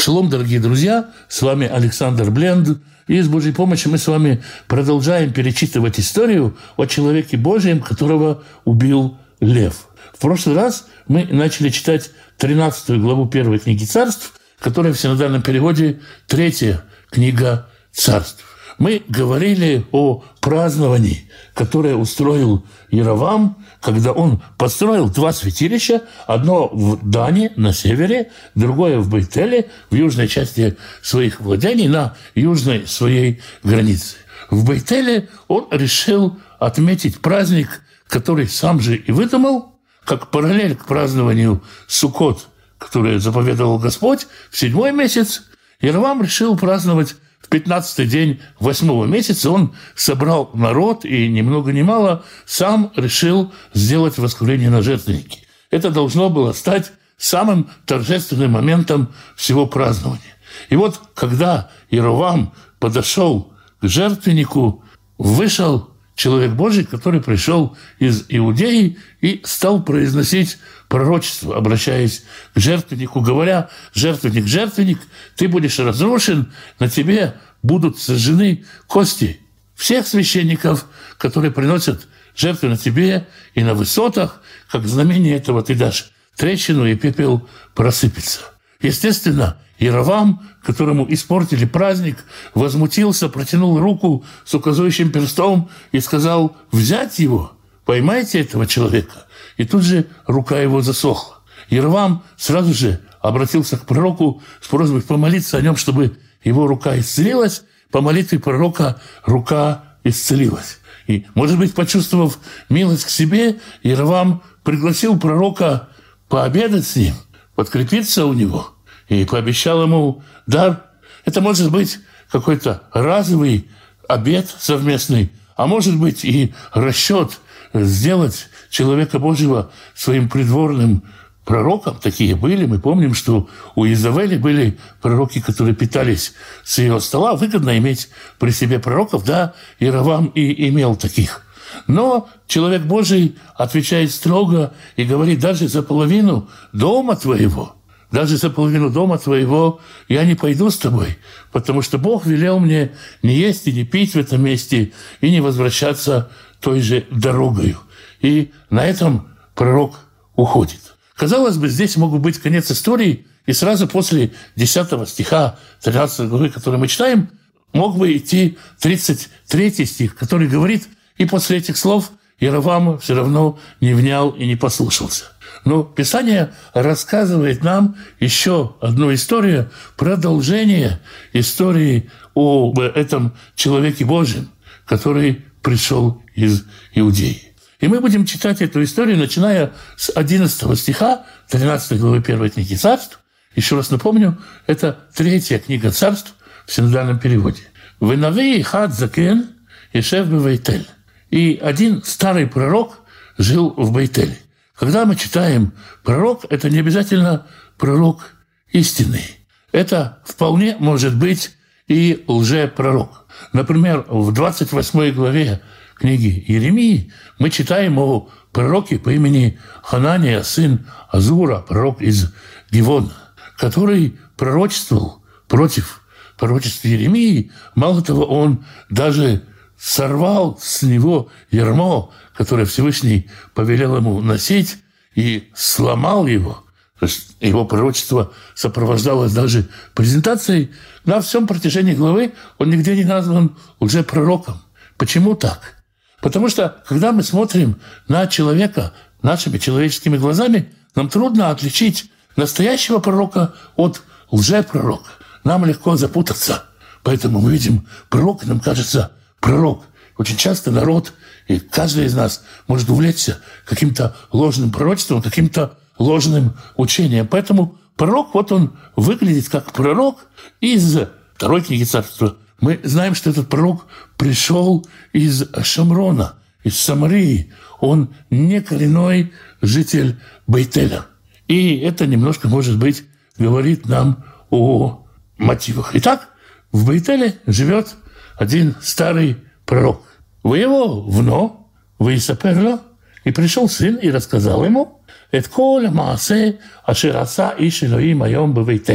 Шалом, дорогие друзья, с вами Александр Бленд. И с Божьей помощью мы с вами продолжаем перечитывать историю о человеке Божьем, которого убил лев. В прошлый раз мы начали читать 13 главу первой книги Царств, которая в синодальном переводе 3 книга Царств. Мы говорили о праздновании, которое устроил Яровам, когда он построил 2 святилища, одно в Дане на севере, другое в Бейтеле, в южной части своих владений, на южной своей границе. В Бейтеле он решил отметить праздник, который сам же и выдумал, как параллель к празднованию Суккот, которое заповедовал Господь в 7-й месяц. Яровам решил праздновать в 15-й день 8-го месяца. Он собрал народ и ни много ни мало сам решил сделать воскурение на жертвеннике. Это должно было стать самым торжественным моментом всего празднования. И вот, когда Яровам подошел к жертвеннику, вышел человек Божий, который пришел из Иудеи и стал произносить пророчество, обращаясь к жертвеннику, говоря: «Жертвенник, жертвенник, ты будешь разрушен, на тебе будут сожжены кости всех священников, которые приносят жертвы на тебе и на высотах, как знамение этого ты дашь трещину, и пепел просыпется». Естественно, Яровам, которому испортили праздник, возмутился, протянул руку с указывающим перстом и сказал: «Взять его, поймайте этого человека». И тут же рука его засохла. Яровам сразу же обратился к пророку с просьбой помолиться о нем, чтобы его рука исцелилась. По молитве пророка рука исцелилась. И, может быть, почувствовав милость к себе, Яровам пригласил пророка пообедать с ним, подкрепиться у него, и пообещал ему дар. Это может быть какой-то разовый обед совместный, а может быть и расчет сделать человека Божьего своим придворным пророком. Такие были. Мы помним, что у Изавели были пророки, которые питались с ее стола. Выгодно иметь при себе пророков. Да, Яровам и имел таких. Но человек Божий отвечает строго и говорит: даже за половину дома твоего, даже за половину дома твоего я не пойду с тобой, потому что Бог велел мне не есть и не пить в этом месте и не возвращаться той же дорогою. И на этом пророк уходит. Казалось бы, здесь мог быть конец истории, и сразу после 10 стиха 13 главы, который мы читаем, мог бы идти 33 стих, который говорит: «И после этих слов Яровам все равно не внял и не послушался». Но Писание рассказывает нам еще одну историю, продолжение истории об этом человеке Божьем, который пришел из Иудеи. И мы будем читать эту историю, начиная с 11 стиха 13 главы 1 книги Царств. Еще раз напомню, это 3 книга Царств в синодальном переводе. «Венави хад закен ешев бе-Бейтель». И один старый пророк жил в Бейтеле. Когда мы читаем пророк, это не обязательно пророк истинный. Это вполне может быть и лжепророк. Например, в 28 главе книги Иеремии мы читаем о пророке по имени Ханания, сын Азура, пророк из Гивона, который пророчествовал против пророчества Иеремии. Мало того, он даже сорвал с него ярмо, которое Всевышний повелел ему носить, и сломал его. То есть его пророчество сопровождалось даже презентацией. На всем протяжении главы он нигде не назван лжепророком. Почему так? Потому что, когда мы смотрим на человека нашими человеческими глазами, нам трудно отличить настоящего пророка от лжепророка. Нам легко запутаться. Поэтому мы видим пророка, нам кажется пророк. Очень часто народ, и каждый из нас может увлечься каким-то ложным пророчеством, каким-то ложным учением. Поэтому пророк, вот он выглядит как пророк из 2 книги Царства. Мы знаем, что этот пророк пришел из Шамрона, из Самарии. Он не коренной житель Бейтеля. И это немножко, может быть, говорит нам о мотивах. Итак, в Бейтеле живет один старый пророк. «Вы его вно, вы Исаперло». И пришел сын и рассказал ему: «Эт коля маасе ашер аса иш Элоим айом бе-Бейтель».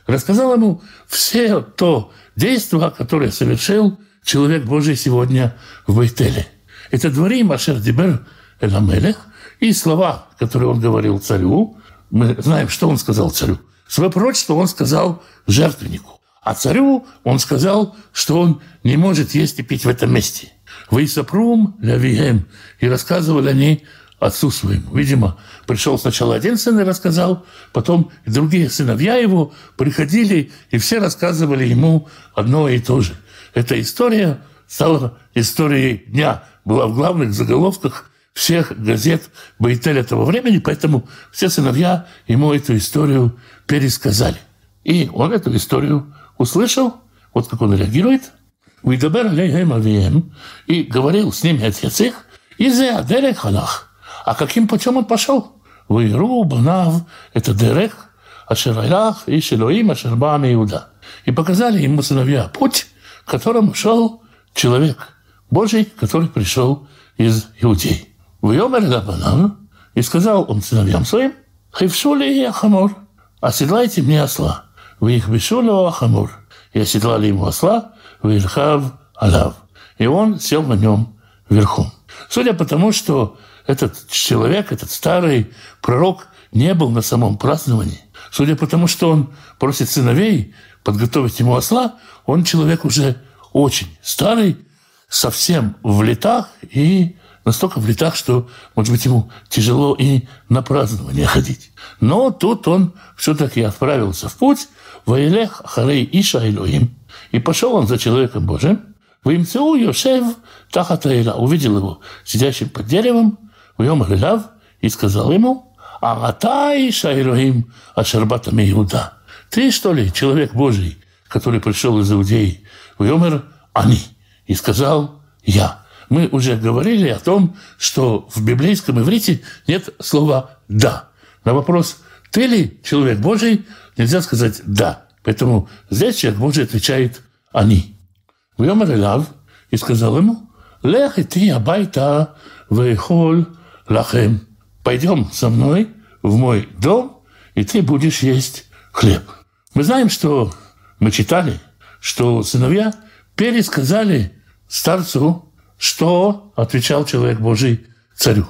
рассказал ему все то действие, которое совершил человек Божий сегодня в Бейтеле. Это дворим ашер дибер эль амелех, и слова, которые он говорил царю. Мы знаем, что он сказал царю. Свое пророчество он сказал жертвеннику. А царю он сказал, что он не может есть и пить в этом месте. «Вейсапрум лявием». И рассказывали они отцу своему. Видимо, пришел сначала один сын и рассказал, потом и другие сыновья его приходили, и все рассказывали ему одно и то же. Эта история стала историей дня, была в главных заголовках всех газет Бейтеля того времени, поэтому все сыновья ему эту историю пересказали. И он эту историю услышал, вот как он реагирует, «Выдабер алейхем авием», и говорил с ними отец их, «Изе адерех халах». А каким путем он пошел? «Вейру банав» – это дерех, ашер алях и шелоим ашер ба миуда. И показали ему сыновья путь, которым шел человек Божий, который пришел из Иудеи. «Вейомер лабанав», и сказал он сыновьям своим, «Хившу ли ахамор», оседлайте мне осла. «Вейхбишу ло ахамор», и оседлали ему осла, «Вейрхав алав», и он сел на нем верхом. Судя по тому, что этот человек, этот старый пророк не был на самом праздновании, судя по тому, что он просит сыновей подготовить ему осла, он человек уже очень старый, совсем в летах, и настолько в летах, что, может быть, ему тяжело и на празднование ходить. Но тут он все-таки отправился в путь, «Ваилех ахарей иша Элоим», и пошел он за человеком Божиим, «Ваимцеу Йошев тахат аэла», увидел его сидящим под деревом, «Ваемар элав», и сказал ему, «Ата иша Элоим ашер бата миуда». «Ты, что ли, человек Божий, который пришел из Иудеи?» «Ваемар ани», и сказал, «Я». Мы уже говорили о том, что в библейском иврите нет слова «да». На вопрос «ты ли человек Божий?» нельзя сказать «да». Поэтому здесь человек Божий отвечает «они». «Вьомар элав», и сказал ему, «Лех ити абайта вейхол лахем». «Пойдем со мной в мой дом, и ты будешь есть хлеб». Мы знаем, что мы читали, что сыновья пересказали старцу, что отвечал человек Божий царю.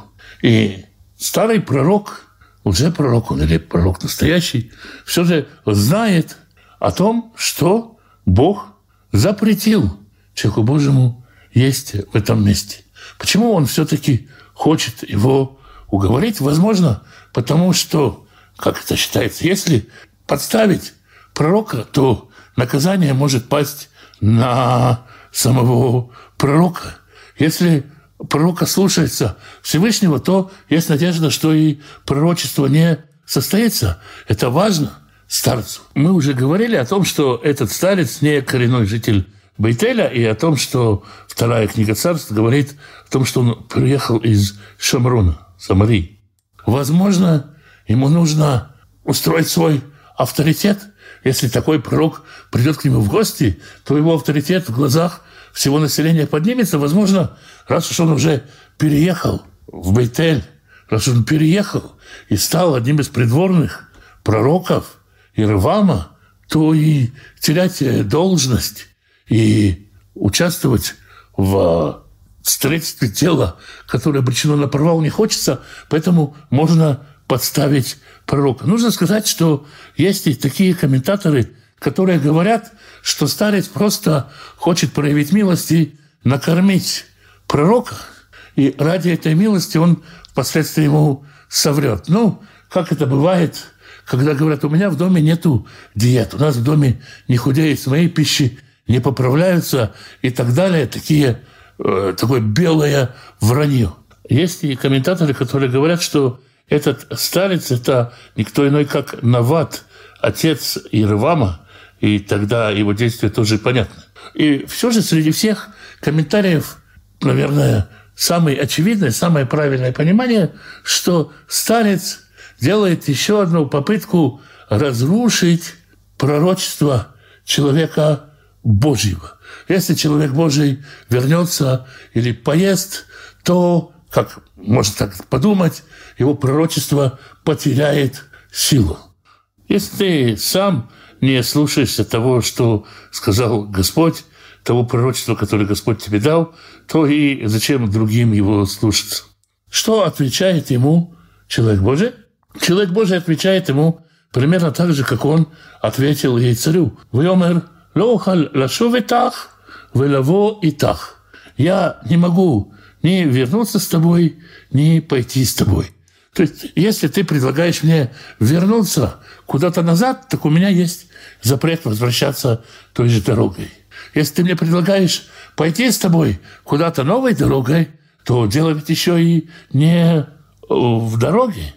И старый пророк, уже пророк он или пророк настоящий, все же знает о том, что Бог запретил человеку Божьему есть в этом месте. Почему он все-таки хочет его уговорить? Возможно, потому что, как это считается, если подставить пророка, то наказание может пасть на самого пророка. Если пророка слушается Всевышнего, то есть надежда, что и пророчество не состоится. Это важно старцу. Мы уже говорили о том, что этот старец не коренной житель Бейтеля, и о том, что вторая книга Царств говорит о том, что он приехал из Шамрона, Самарии. Возможно, ему нужно устроить свой авторитет. Если такой пророк придет к нему в гости, то его авторитет в глазах всего населения поднимется. Возможно, раз уж он уже переехал в Бейтель, раз он переехал и стал одним из придворных пророков Иервама, то и терять должность и участвовать в строительстве тела, которое обречено на провал, не хочется, поэтому можно подставить пророка. Нужно сказать, что есть и такие комментаторы, которые говорят, что старец просто хочет проявить милость и накормить пророка, и ради этой милости он впоследствии ему соврет. Ну, как это бывает, когда говорят, у меня в доме нету диет, у нас в доме не худеют с моей пищи, не поправляются и так далее, такое белое вранье. Есть и комментаторы, которые говорят, что этот старец – это никто иной, как Нават, отец Иервама, и тогда его действия тоже понятны. И все же среди всех комментариев, наверное, самое очевидное, самое правильное понимание, что старец делает еще одну попытку разрушить пророчество человека Божьего. Если человек Божий вернется или поест, то, как можно так подумать, его пророчество потеряет силу. Если ты сам не слушаешься того, что сказал Господь, того пророчества, которое Господь тебе дал, то и зачем другим его слушаться? Что отвечает ему человек Божий? Человек Божий отвечает ему примерно так же, как он ответил ей царю. «Вьомер лохаль лашув итах, велаво итах». «Я не могу ни вернуться с тобой, ни пойти с тобой». То есть, если ты предлагаешь мне вернуться куда-то назад, так у меня есть запрет возвращаться той же дорогой. Если ты мне предлагаешь пойти с тобой куда-то новой дорогой, то дело ведь еще и не в дороге.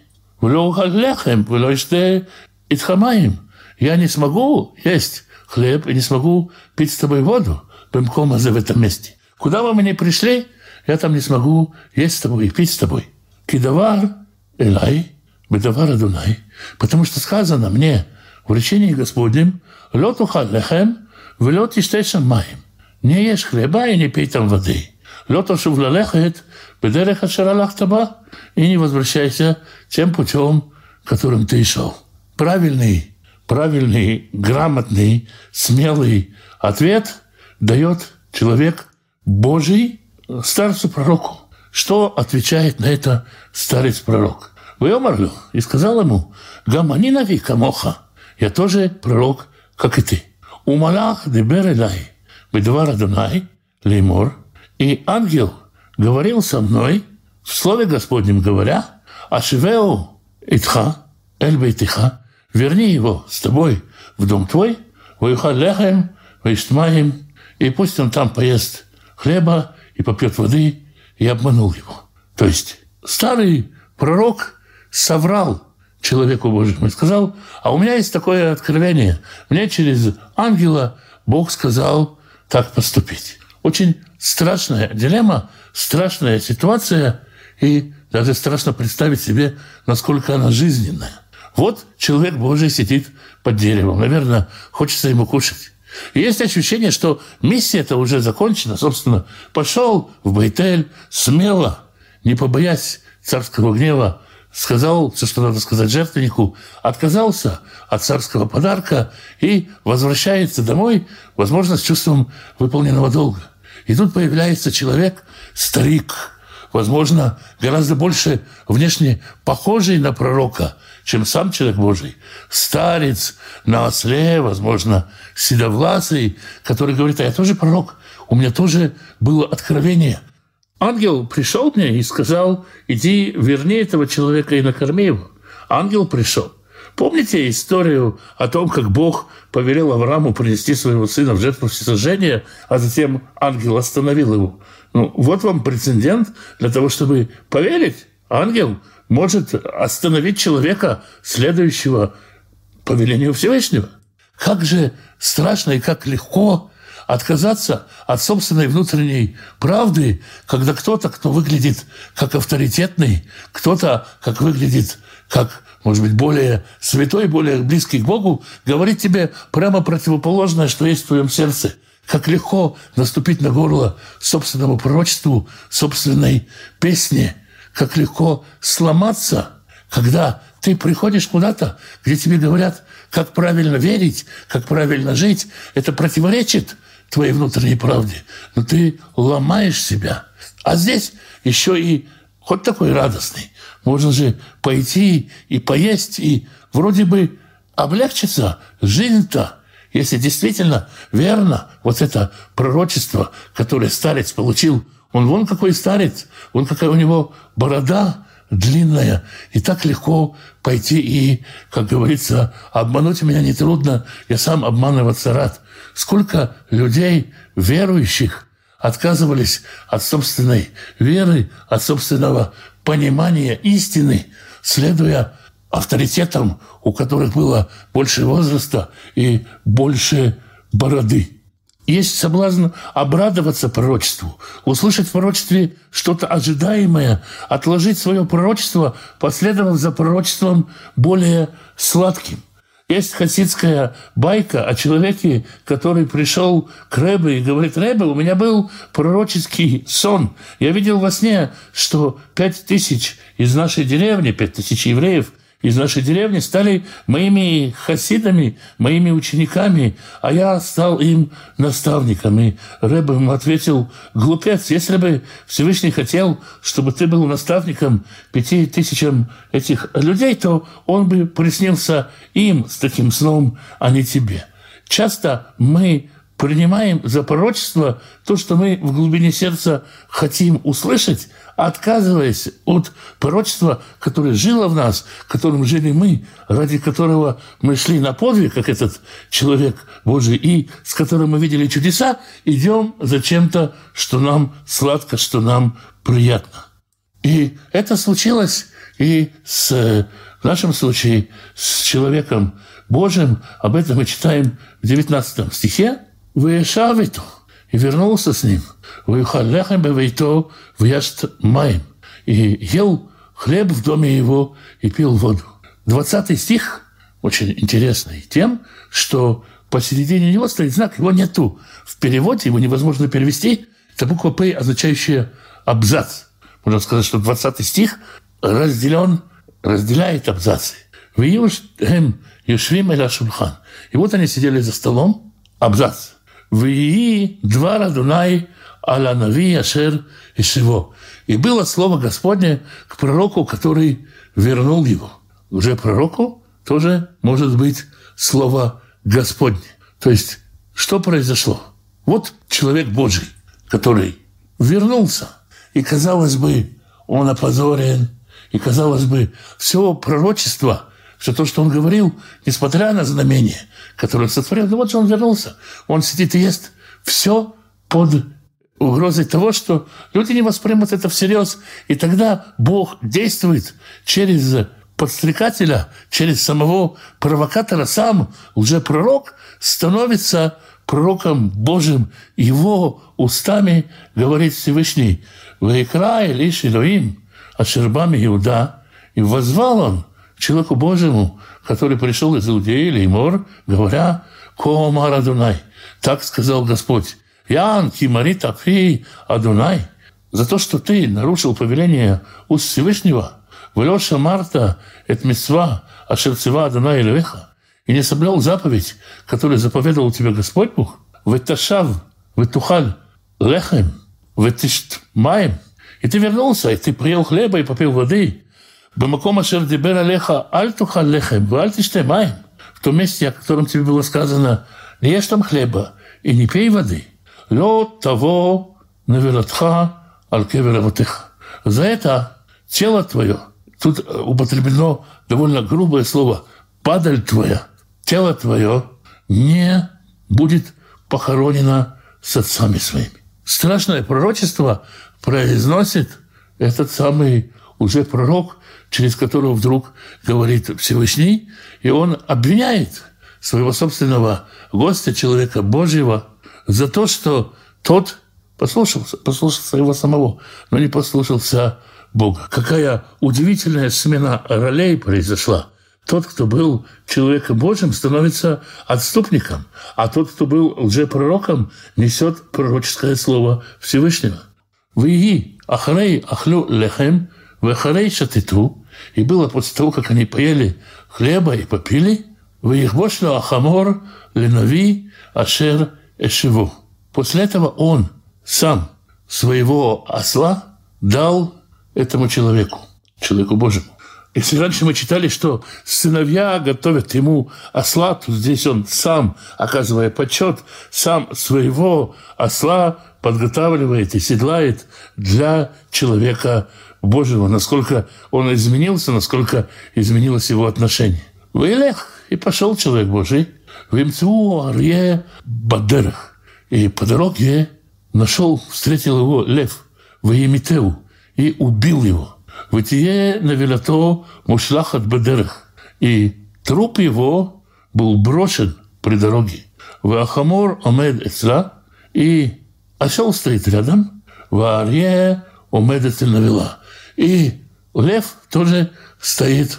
Я не смогу есть хлеб и не смогу пить с тобой воду в этом месте. Куда бы мы ни пришли, я там не смогу есть с тобой и пить с тобой. Кидавар элай, бедавар адунай. Потому что сказано мне в речении Господнем, лёт ухал лехем, влёт иштешам маем. Не ешь хлеба и не пей там воды. Лёт ошув лалехет, бедерех ашер алахта ба, и не возвращайся тем путем, которым ты шел. Правильный, грамотный, смелый ответ дает человек Божий старцу-пророку. Что отвечает на это старец-пророк? «Вьомарлю» и сказал ему: «Гамани нави камоха». Я тоже пророк, как и ты. «Умалах дебер элай бедвар адонай леймор». И ангел говорил со мной, в слове Господнем говоря: «Ашивеу итха эль бейтиха». Верни его с тобой в дом твой, «Ваюхал лехем ваиштмаем», и пусть он там поест хлеба и попьет воды, и обманул его. То есть старый пророк соврал человеку Божьему и сказал: а у меня есть такое откровение. Мне через ангела Бог сказал так поступить. Очень страшная дилемма, страшная ситуация, и даже страшно представить себе, насколько она жизненная. Вот человек Божий сидит под деревом. Наверное, хочется ему кушать. И есть ощущение, что миссия-то уже закончена. Собственно, пошел в Бейтель смело, не побоясь царского гнева, сказал все, что надо сказать жертвеннику, отказался от царского подарка и возвращается домой, возможно, с чувством выполненного долга. И тут появляется человек, старик, возможно, гораздо больше внешне похожий на пророка, чем сам человек Божий. Старец на осле, возможно, седовласый, который говорит: а я тоже пророк, у меня тоже было откровение. Ангел пришел мне и сказал: иди, верни этого человека и накорми его. Ангел пришел. Помните историю о том, как Бог повелел Аврааму принести своего сына в жертву всесожжения, а затем ангел остановил его? Вот вам прецедент для того, чтобы поверить. Ангел может остановить человека, следующего повелению Всевышнего. Как же страшно и как легко отказаться от собственной внутренней правды, когда кто-то, кто выглядит как авторитетный, кто-то, как выглядит как, может быть, более святой, более близкий к Богу, говорит тебе прямо противоположное, что есть в твоем сердце. Как легко наступить на горло собственному пророчеству, собственной песне. Как легко сломаться, когда ты приходишь куда-то, где тебе говорят, как правильно верить, как правильно жить. Это противоречит твоей внутренней правде. Но ты ломаешь себя. А здесь еще и хоть такой радостный. Можно же пойти и поесть, и вроде бы облегчиться. Жизнь-то, если действительно верно вот это пророчество, которое старец получил. Он вон какой старец, вон какая у него борода длинная. И так легко пойти и, как говорится, обмануть меня нетрудно, я сам обманываться рад. Сколько людей, верующих, отказывались от собственной веры, от собственного понимания истины, следуя авторитетам, у которых было больше возраста и больше бороды. Есть соблазн обрадоваться пророчеству, услышать в пророчестве что-то ожидаемое, отложить свое пророчество, последовав за пророчеством более сладким. Есть хасидская байка о человеке, который пришел к Ребе и говорит: «Ребе, у меня был пророческий сон. Я видел во сне, что 5000 из нашей деревни, 5000 евреев из нашей деревни стали моими хасидами, моими учениками, а я стал им наставником. И Ребе ему ответил: глупец, если бы Всевышний хотел, чтобы ты был наставником 5000 этих людей, то он бы приснился им с таким сном, а не тебе. Часто мы принимаем за пророчество то, что мы в глубине сердца хотим услышать, отказываясь от пророчества, которое жило в нас, которым жили мы, ради которого мы шли на подвиг, как этот человек Божий, и с которым мы видели чудеса, идем за чем-то, что нам сладко, что нам приятно. И это случилось и в нашем случае с человеком Божьим. Об этом мы читаем в 19 стихе. «Вешав ито», и вернулся с ним. «Веухал лехем бевейто вяшт маем», и ел хлеб в доме его и пил воду. 20 стих очень интересный тем, что посередине него стоит знак, его нету. В переводе его невозможно перевести. Это буква «П», означающая «абзац». Можно сказать, что 20 стих разделяет абзацы. «Виюшем юшвим эля шульхан». И вот они сидели за столом, абзац. «Вии двар Адунай аля нави ашер ишево». И было слово Господне к пророку, который вернул его. Уже пророку тоже может быть слово Господне. То есть, что произошло? Вот человек Божий, который вернулся, и, казалось бы, он опозорен, и, казалось бы, все пророчество, все то, что он говорил, несмотря на знамение, которое сотворил, вот же он вернулся. Он сидит и ест. Все под угрозой того, что люди не воспримут это всерьез. И тогда Бог действует через подстрекателя, через самого провокатора. Сам лжепророк становится пророком Божьим. Его устами говорит Всевышний: «Ваикра элиш Элоим ашер ба миуда». И воззвал он к человеку Божьему, который пришел из Иудеи, Леймор, говоря: «Ко омар Адунай». Так сказал Господь: «Ян кимари такфи Адунай». За то, что ты нарушил повеление уст Всевышнего, «Велеша марта эт митцва ашер цива Адунай элевеха», и не соблюл заповедь, которую заповедовал тебе Господь Бог, «Веташав, ветухаль лехем, ветишт маем». И ты вернулся, и ты поел хлеба и попил воды. «Бемаком ашер дибер алеха аль тухаль лехем, валь тиште маем». В том месте, о котором тебе было сказано: «Не ешь там хлеба и не пей воды». «Ло того навелатха аль кевер авотеха». За это тело твое, тут употреблено довольно грубое слово, «падаль твоя», тело твое не будет похоронено с отцами своими. Страшное пророчество произносит этот самый уже пророк, через которого вдруг говорит Всевышний, и он обвиняет своего собственного гостя, человека Божьего, за то, что тот послушался его самого, но не послушался Бога. Какая удивительная смена ролей произошла. Тот, кто был человеком Божьим, становится отступником, а тот, кто был лжепророком, несет пророческое слово Всевышнего. «Вии ахарей ахлю лехем, вахарей шатиту». И было после того, как они поели хлеба и попили, «Виихбошлю ахамор ленави ашер эшеву». После этого он сам своего осла дал этому человеку Божьему. Если раньше мы читали, что сыновья готовят ему осла, то здесь он сам, оказывая почет, сам своего осла подготавливает и седлает для человека Божьего. Насколько он изменился, насколько изменилось его отношение. «Вейлех», и пошел человек Божий, «Вимцу арье бадерах». И по дороге встретил его лев, «Ваимитеу», и убил его. «Вытие навелато мушлахат бадерах». И труп его был брошен при дороге. «Ваахамор омед эцла», и осел стоит рядом, «Ваарье омед эцель навела». И лев тоже стоит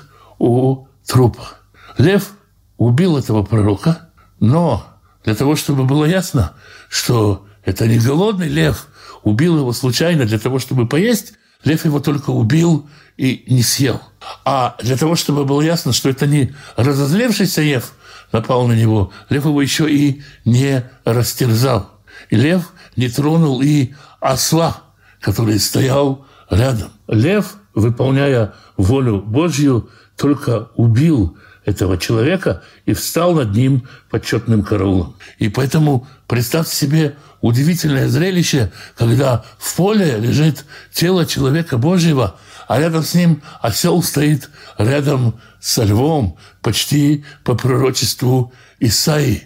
у трупа. Лев убил этого пророка, но для того, чтобы было ясно, что это не голодный лев убил его случайно для того, чтобы поесть, лев его только убил и не съел. А для того, чтобы было ясно, что это не разозлившийся лев напал на него, лев его еще и не растерзал. И лев не тронул и осла, который стоял рядом. Лев, выполняя волю Божью, только убил этого человека и встал над ним почетным караулом. И поэтому представьте себе удивительное зрелище, когда в поле лежит тело человека Божьего, а рядом с ним осел стоит рядом со львом, почти по пророчеству Исаии.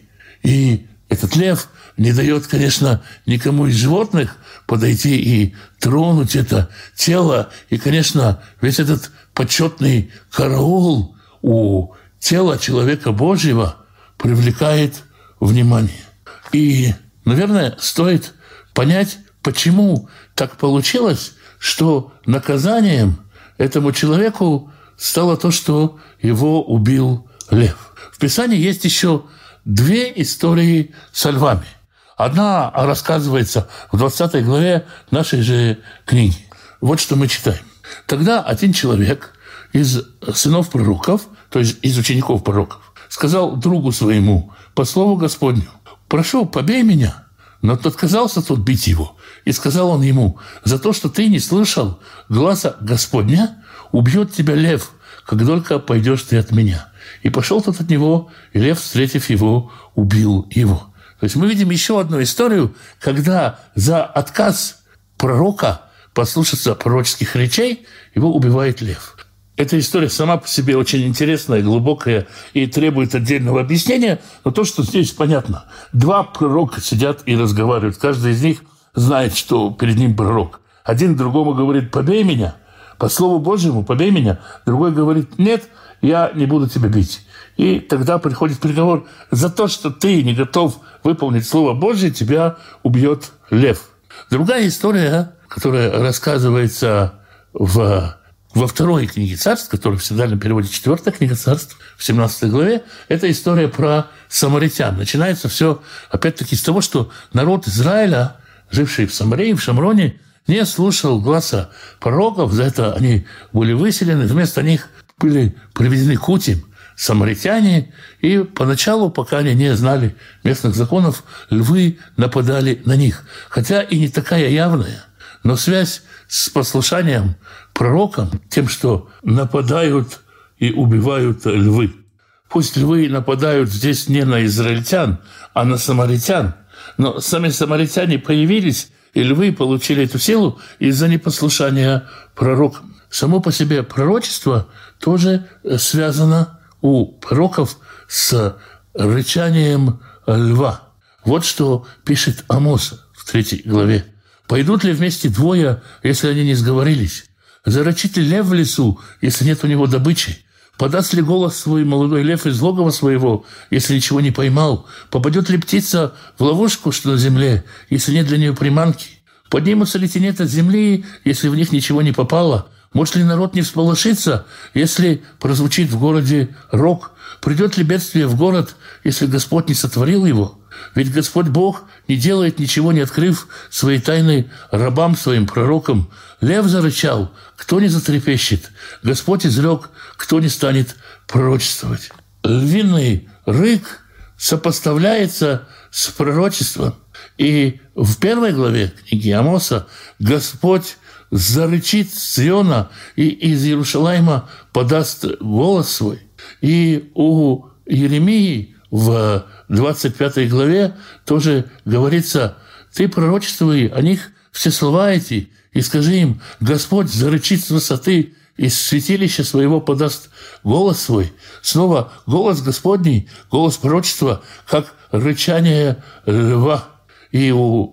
И этот лев не дает, конечно, никому из животных подойти и тронуть это тело. И, конечно, весь этот почетный караул у тела человека Божьего привлекает внимание. И, наверное, стоит понять, почему так получилось, что наказанием этому человеку стало то, что его убил лев. В Писании есть еще две истории со львами. Одна рассказывается в 20 главе нашей же книги. Вот что мы читаем. Тогда один человек из сынов пророков, то есть из учеников пророков, сказал другу своему по слову Господню: «Прошу, побей меня». Но отказался тот бить его. И сказал он ему: «За то, что ты не слышал гласа Господня, убьет тебя лев, как только пойдешь ты от меня». И пошел тот от него, и лев, встретив его, убил его. То есть мы видим еще одну историю, когда за отказ пророка послушаться пророческих речей его убивает лев. Эта история сама по себе очень интересная, глубокая и требует отдельного объяснения, но то, что здесь понятно. Два пророка сидят и разговаривают. Каждый из них знает, что перед ним пророк. Один другому говорит: «Побей меня». По слову Божьему «побей меня». Другой говорит: «Нет, я не буду тебя бить». И тогда приходит приговор: за то, что ты не готов выполнить Слово Божье, тебя убьет лев. Другая история, которая рассказывается во второй книге Царств, которая в синодальном переводе 4 книга Царств, в 17 главе, это история про самаритян. Начинается все, опять-таки, с того, что народ Израиля, живший в Самарии, в Шамроне, не слушал гласа пророков, за это они были выселены, вместо них были приведены к утям самаритяне, и поначалу, пока они не знали местных законов, львы нападали на них. Хотя и не такая явная, но связь с послушанием пророкам, тем, что нападают и убивают львы. Пусть львы нападают здесь не на израильтян, а на самаритян, но сами самаритяне появились, и львы получили эту силу из-за непослушания пророкам. Само по себе пророчество тоже связано у пророков с рычанием льва. Вот что пишет Амос в 3 главе. «Пойдут ли вместе двое, если они не сговорились? Зарычит ли лев в лесу, если нет у него добычи? Подаст ли голос свой молодой лев из логова своего, если ничего не поймал? Попадет ли птица в ловушку, что на земле, если нет для нее приманки? Поднимутся ли тенета от земли, если в них ничего не попало? Может ли народ не всполошиться, если прозвучит в городе рог? Придет ли бедствие в город, если Господь не сотворил его? Ведь Господь Бог не делает ничего, не открыв свои тайны рабам своим пророкам. Лев зарычал, кто не затрепещет? Господь изрек, кто не станет пророчествовать?» Львиный рык сопоставляется с пророчеством. И в 1 главе книги Амоса Господь зарычит с Сиона и из Иерушалайма подаст голос свой. И у Иеремии в 25 главе тоже говорится: «Ты пророчествуй о них все слова эти, и скажи им: Господь зарычит с высоты, из святилища своего подаст голос свой». Снова голос Господний, голос пророчества, как рычание льва. И у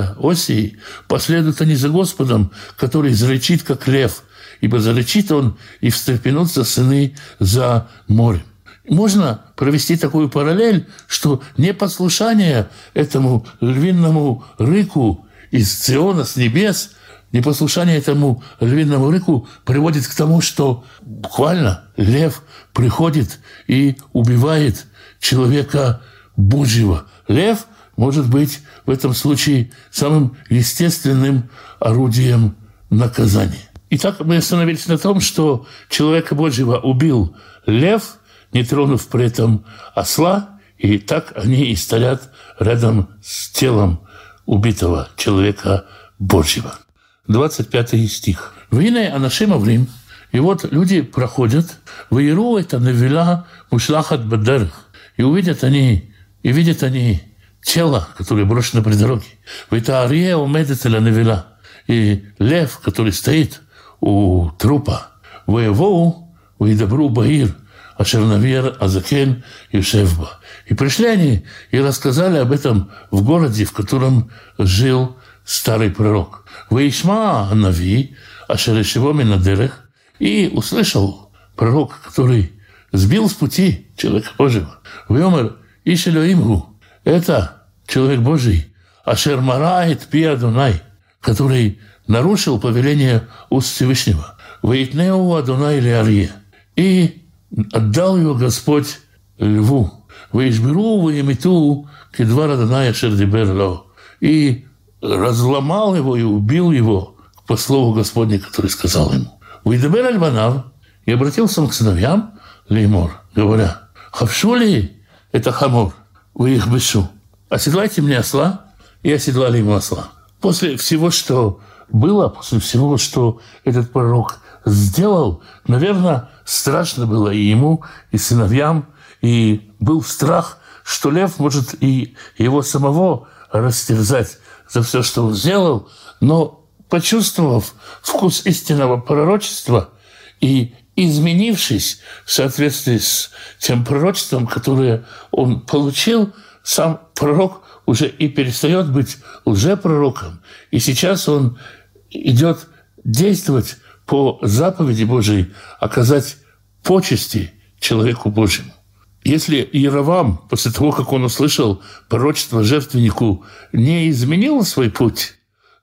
Осии последуют они за Господом, который зарычит, как лев, ибо зарычит он, и встрепенутся сыны за морем. Можно провести такую параллель, что непослушание этому львиному рыку из Сиона, с небес, непослушание этому львиному рыку приводит к тому, что буквально лев приходит и убивает человека Божьего. Лев может быть в этом случае самым естественным орудием наказания. Итак, мы остановились на том, что человека Божьего убил лев, не тронув при этом осла, и так они и стоят рядом с телом убитого человека Божьего. 25 стих. «Вине анашим аврим». И вот люди проходят, «Ваиру это навела мушлахат бадерх». И видят они тело, которое брошено при дороге. «Вита арье умедет эля навела». И лев, который стоит у трупа. «Воевоу, ваидабру баир, ашернавер азакен юшевба». И пришли они и рассказали об этом в городе, в котором жил старый пророк. «Ваишма нави, ашерешево минадерех». И услышал пророк, который сбил с пути человека Божьего. «Вьомер иш Элоимгу». Это человек Божий, ашер марает пи Адонай, который нарушил повеление уст Всевышнего. «Ваитнеу Адонай ле-арье». И отдал его Господь льву. «Ваишберу ваимиту кедвар Адонай ашер дибер ло». И разломал его и убил его по слову Господне, который сказал ему. «Ваидабер аль-банав». И обратился он к сыновьям леймор, говоря: «Хавшули это хамор, вы их бешу. Оседлайте мне осла». И оседлали ему осла. После всего, что было, после всего, что этот пророк сделал, наверное, страшно было и ему, и сыновьям, и был страх, что лев может и его самого растерзать за все, что он сделал, но, почувствовав вкус истинного пророчества и изменившись в соответствии с тем пророчеством, которое он получил, сам пророк уже и перестает быть лжепророком. И сейчас он идет действовать по заповеди Божией, оказать почести человеку Божьему. Если Иеровам, после того, как он услышал пророчество жертвеннику, не изменил свой путь,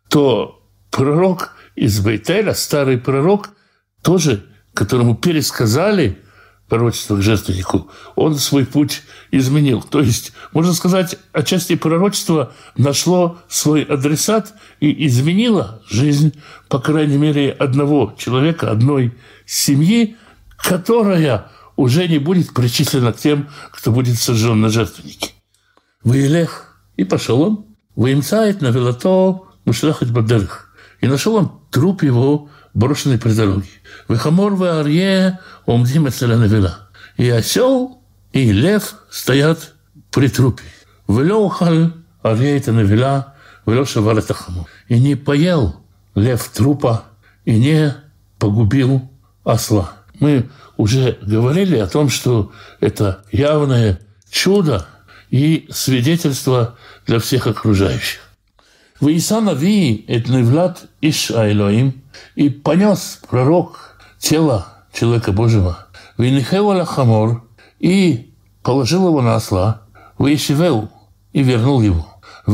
то пророк из Бейтеля, старый пророк, тоже, которому пересказали пророчество к жертвеннику, он свой путь изменил. То есть, можно сказать, отчасти пророчество нашло свой адресат и изменило жизнь, по крайней мере, одного человека, одной семьи, которая уже не будет причислена к тем, кто будет сожжен на жертвеннике. «Ваилех». И пошел он. «Ваимцает навелато мушлахат бадерх». И нашел он труп его, брошенный при дороге. «Вехамор веарье омдим эцеля навела». И осел, и лев стоят при трупе. «Велеухаль арье это навела, велё шавар это хамор». И не поел лев трупа, и не погубил осла. Мы уже говорили о том, что это явное чудо и свидетельство для всех окружающих. «Ваиса нави эт невлад иш аэлоим». И понес пророк тело человека Божьего. «Ваинихеу аля хамор». И положил его на осла. «Ваишивеу». И вернул его.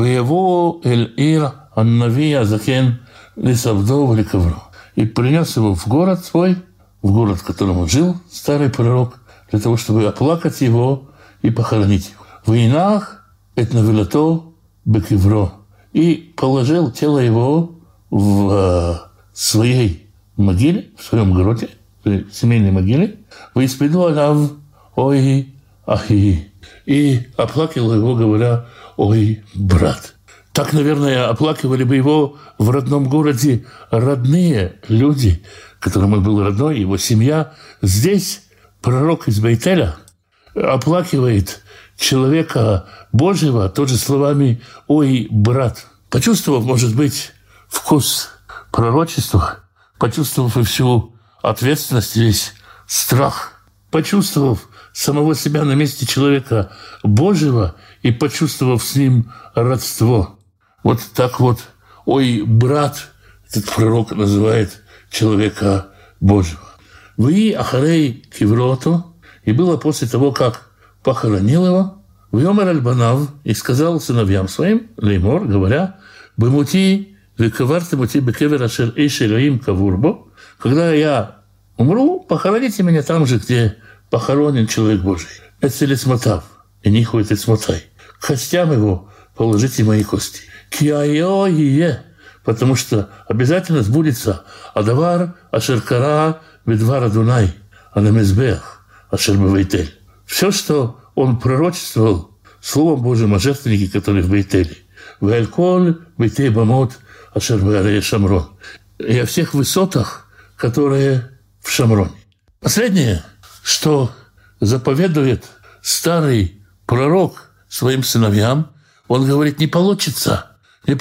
«Ваево эль ир аннави азакен лисавдо валиковро». И принес его в город свой, в город, в котором он жил, старый пророк, для того, чтобы оплакать его и похоронить его. «Ваинах эт навелато бекевро». И положил тело его в своей могиле, в своем гроте, в семейной могиле. «Ваиспиду алав ой ахи». И оплакивал его, говоря: «Ой, брат». Так, наверное, оплакивали бы его в родном городе родные люди, которым он был родной, его семья. Здесь пророк из Бейтеля оплакивает человека Божьего тоже словами «Ой, брат». Почувствовав, может быть, вкус пророчества, почувствовав и всю ответственность, весь страх, почувствовав самого себя на месте человека Божьего и почувствовав с ним родство. Вот так вот «Ой, брат», этот пророк называет человека Божьего. «Вы ахарей киврото». И было после того, как похоронил его, «Вьомер аль-банав», и сказал сыновьям своим, леймор, говоря: «Бемути вековарте мути бекевер ашер эйш элоим кавурбо». Когда я умру, похороните меня там же, где похоронен человек Божий. «Эцелецмотав», и ниху эцемотай. К костям его положите мои кости. «Киайо ие», потому что обязательно сбудется «Адавар ашеркара бедвара Дунай анамизбех ашер бевейтель». Все, что он пророчествовал Словом Божьим о жертвеннике, который в Бейтеле. «Вэльколь бейтей бамот ашер беарея Шамрон». И о всех высотах, которые в Шамроне. Последнее, что заповедует старый пророк своим сыновьям, он говорит, не получится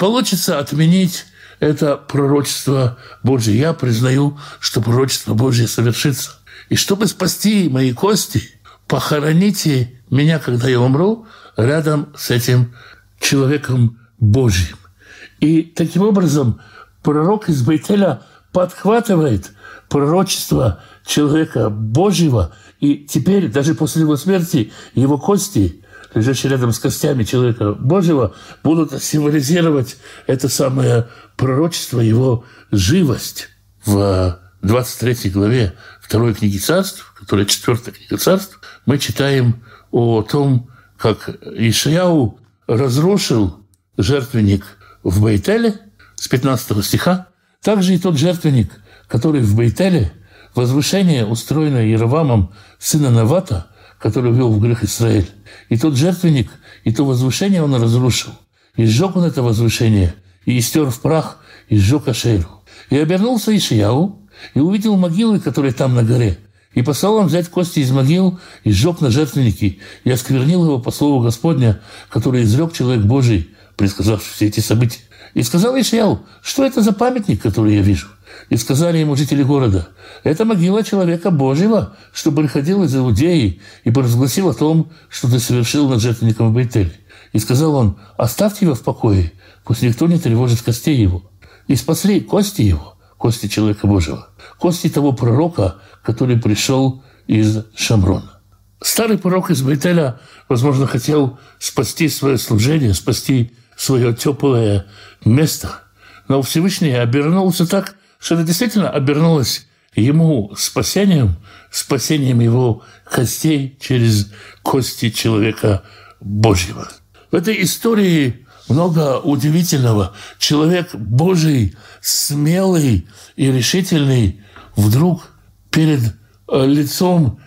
отменить это пророчество Божье. Я признаю, что пророчество Божье совершится. И чтобы спасти мои кости, похороните меня, когда я умру, рядом с этим человеком Божьим. И таким образом пророк из Бейтеля подхватывает пророчество человека Божьего, и теперь, даже после его смерти, его кости, лежащие рядом с костями человека Божьего, будут символизировать это самое пророчество, его живость. В 23 главе 2 книги Царств, которая 4 книга Царств, мы читаем о том, как Ишаяу разрушил жертвенник в Бейтеле с 15 стиха. Также и тот жертвенник, который в Бейтеле, возвышение, устроенное Иеровамом, сына Навата, который ввел в грех Израиль. И тот жертвенник, и то возвышение он разрушил. И сжег он это возвышение, и истер в прах, и сжег Ашеру. И обернулся Ишаяу, и увидел могилы, которые там на горе, и послал он взять кости из могил, и сжег на жертвеннике, и осквернил его по слову Господня, который изрек человек Божий, предсказавший все эти события. И сказал Ишаяу, что это за памятник, который я вижу? И сказали ему жители города, это могила человека Божьего, что приходил из Иудеи и провозгласил о том, что ты совершил над жертвенником в Бейтеле. И сказал он, оставьте его в покое, пусть никто не тревожит костей его. И спасли кости его, кости человека Божьего, кости того пророка, который пришел из Шамрона. Старый пророк из Бейтеля, возможно, хотел спасти свое служение, спасти свое теплое место, но Всевышний обернулся так, что это действительно обернулось ему спасением его костей через кости человека Божьего. В этой истории много удивительного. Человек Божий, смелый и решительный, вдруг перед лицом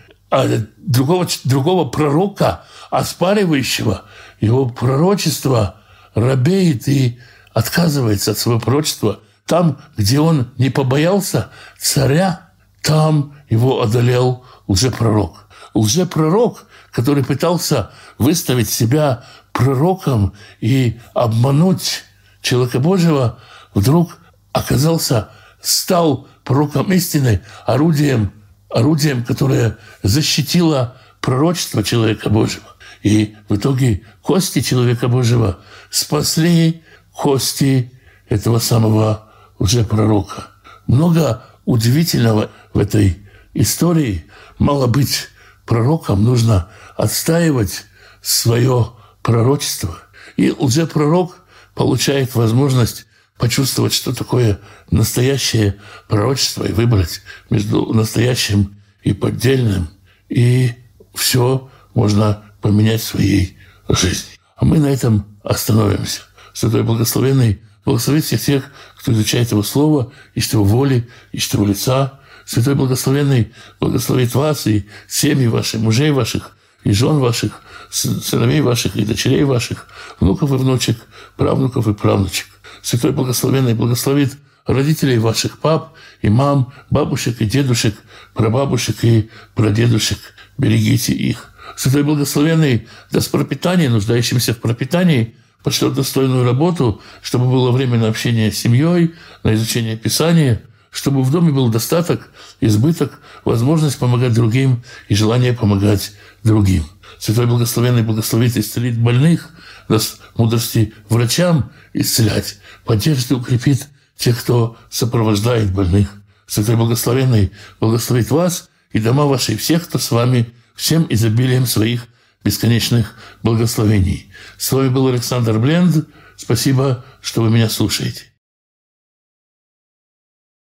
другого пророка, оспаривающего его пророчество, робеет и отказывается от своего пророчества. Там, где он не побоялся царя, там его одолел лжепророк. Лжепророк, который пытался выставить себя пророком и обмануть человека Божьего, вдруг стал пророком истины, орудием, которое защитило пророчество человека Божьего. И в итоге кости человека Божьего спасли кости этого самого лжепророка. Много удивительного в этой истории. Мало быть пророком, нужно отстаивать свое пророчество. И лжепророк получает возможность почувствовать, что такое настоящее пророчество, и выбрать между настоящим и поддельным. И все можно поменять в своей жизни. А мы на этом остановимся. Святой Благословенный благословит всех тех, кто изучает Его Слово, ищет Его воли, ищет Его лица. Святой Благословенный благословит вас и семьи ваших, мужей ваших, и жен ваших, сыновей ваших и дочерей ваших, внуков и внучек, правнуков и правнучек. Святой Благословенный благословит родителей ваших, пап и мам, бабушек и дедушек, прабабушек и прадедушек. Берегите их. Святой Благословенный даст пропитание нуждающимся в пропитании, пошлет достойную работу, чтобы было время на общение с семьей, на изучение Писания, чтобы в доме был достаток, избыток, возможность помогать другим и желание помогать другим. Святой Благословенный благословит и исцелит больных, даст мудрости врачам исцелять, поддержит и укрепит тех, кто сопровождает больных. Святой Благословенный благословит вас и дома ваши, и всех, кто с вами, всем изобилием своих бесконечных благословений. С вами был Александр Бленд. Спасибо, что вы меня слушаете.